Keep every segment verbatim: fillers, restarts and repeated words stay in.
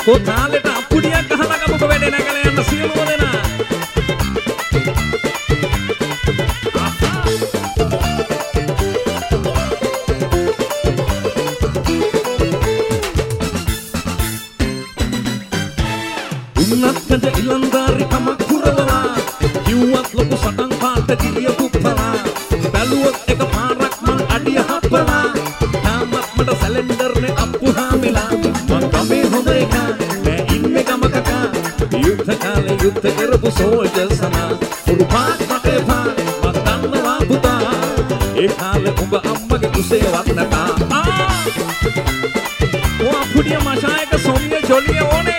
කොතාලෙට අපුඩියක් ගහලා ගමුක වැඩේ නැගලා යන්න සියලුම දෙනා. උන්නත්කඩ ඉලන්දාරි කමක් පුරවලා කිව්වත් ලොකු සටන් පාට කිරිය කුප්පලා බැලුවොත් එක පාරක් මං අඩිය හප්පලා තාමත් මට සැලෙන්ඩර්නේ අප්පුහා මෙලා මං ගමේ හොඳ එක නෑ ඉන්නේ ගමකකා යුද්ධ කාලේ යුද්ධ කරපු සෝල්ජර්ස් සනා උරු පාත් මට එපා මං දන්නවා පුතා ඒ කාලේ උඹ අම්මගේ කුසේ වන්නතා ආ ඔය අපුඩිය මෂායක සොමිය ජොලිය ඕනේ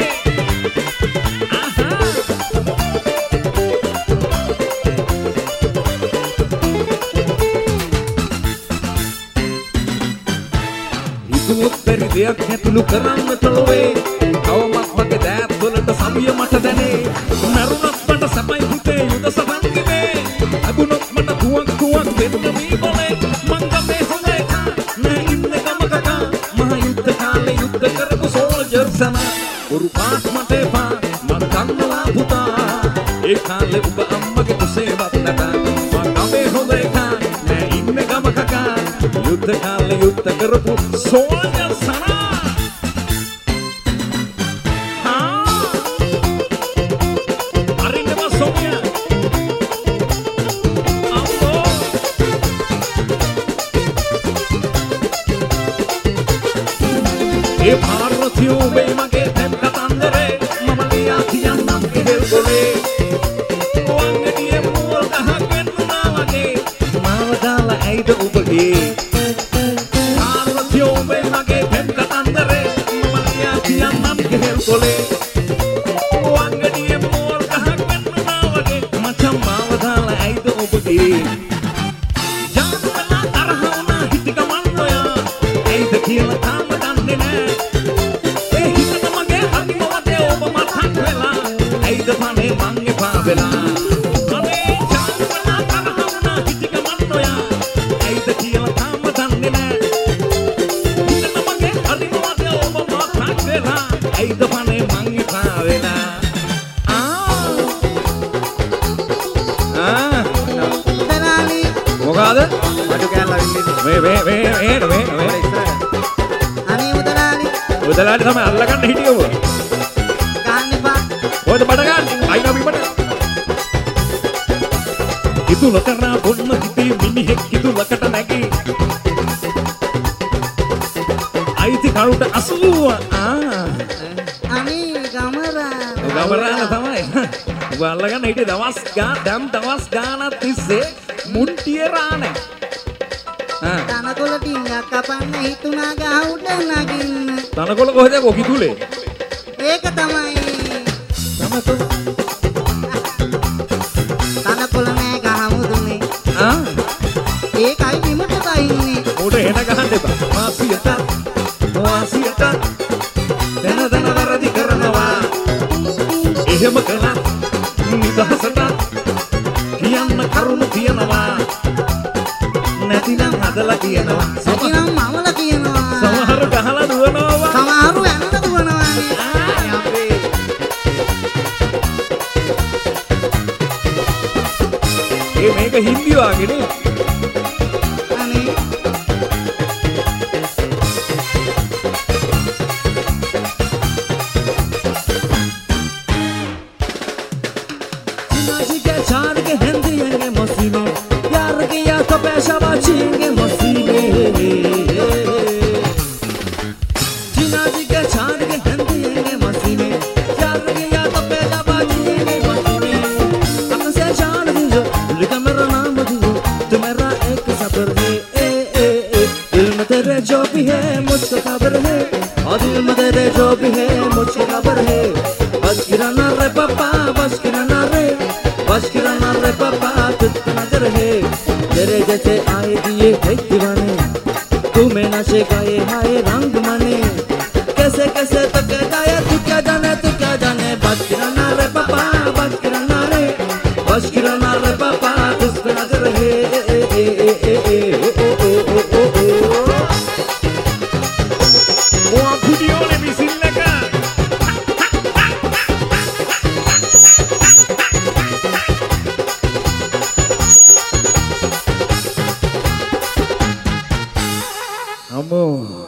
දෙයක් හැතුළු කරන්න තලොවේ කවමත් මගේ දෑත් වලට සවිය මට දැනේ මරුණත් මට සැපයි පුතේ යුද සබන්ගිමේ ලැබුණොත් මට තුවක් තුවක් වෙන්න මේ බොලේ මං ගමේ හොඳ එක නෑ ඉන්නේ ගමකකා මහ යුද්ධ කාලේ යුද්ධ කරපු සෝල්ජර්ස් සනා උරු පාත් මට එපා මං දන්නවා පුතා ඒ කාලේ උඹ අම්මගේ කුසේවත් නැත මං ගමේ හොඳ එක නෑ ඉන්නේ ගමකකා යුද්ධ කාලේ යුද්ධ කරපු සෝල්ජර්ස් සනා ඒ පාර්වතියෝ වේ මගේ තෙම් කතන්දරේ මම ලියා කියන්නම් ඉහෙල් ගොලේ ඔවංගඩියේ මූල් ගහගෙන නුනා වගේ මාව දාලා ඇයිද ඔබගේ පාර්වතියෝ වේ මගේ තෙම් කතන්දරේ මම ලියා කියන්නම් ඉහෙල් ගොලේ ඔවංගඩියේ මූල් ගහගෙන නුනා වගේ මචං මාව දාලා ඇයිද ඔබගේ ජානුවලා තරහ වුණා හිටි ගමන් නොයා ඇයිද කියලා තාම දන්නේ නෑ දපනේ මං එපා වෙලා අනේ ජානුවලා තරහ වුණා හිටි ගමන් නොයා ඇයිද කියලා තාම දන්නේ නෑ හිතට මගේ හරිමවද ඔබ මාතක් වෙලා ඇයිද පනේ මං එපා වෙලා ආ ආ දලාලි මොකද අඩු කෑල්ලා වින්නේ මේ මේ මේ මේ මේ මේ අනේ උදලාලි උදලාලි තමයි අල්ලගන්න හිටියව ඔයද බඩ ගන්න අයිනෝ බිමට කිතුල කරා බොන්න හිතේ මිනිහෙක් කිතුලකට නැගී අයිති කරුට අසුව ආ අනේ ගමරා ගමරාන තමයි ඔබ අල්ලගන්න හිටියේ දවස් ගාන දැන් දවස් ගානක් තිස්සේ මුට්ටිය රානේ ආ තනකොළ ටින්ගක් කපන්න හිතුණා ගහ උඩ නගින්න තනකොළ කොහෙද කො කිතුලේ ඒක තමයි තනකොළ නෑ ගහමුදුනේ ආ ඒකයි බිමට බයින්නේ උඩ එන ගහන්න එපා මාසියට මාසියට දන දන වරදි කරනවා එහෙම කළා නිදහසට කියන්න කරුණු තියනවා නැතිනම් හදලා කියනවා නැතිනම් මවලා කියනවා සමහර ගහලා දුවනවා සමහරු යන්න දුවනවා මේක හින්දි වාගේනේ අනේ जिनाजी के चार के हिंदी यंगे मसीने यार के या तो पैसा बाचेंगे मसीने जिनाजी के चार के हिंदी यंगे मसीने यार के या तो पैसा बाचेंगे मसीने अपन से जान दो लेकिन मेरा नाम दो तुम्हारा एक सबर है ए ए ए दिल में तेरे जो भी है मुझको खबर है और दिल में तेरे जो भी है मुझको खबर है बस गिराना रे पापा बस गिराना रे बस गिराना रे पापा तुझको नजर है तेरे जैसे आए दिए है दीवाने तुम्हें नशे गाए हाय रंग माने कैसे कैसे तक गाया तू क्या जाने तू क्या जाने बस गिराना रे पापा बस गिराना रे बस गिराना रे पापा तुझको नजर है ए ए ए ए ए ओ ओ ओ ओ ओ ओ वीडियो ने भी सिल लगा Amor.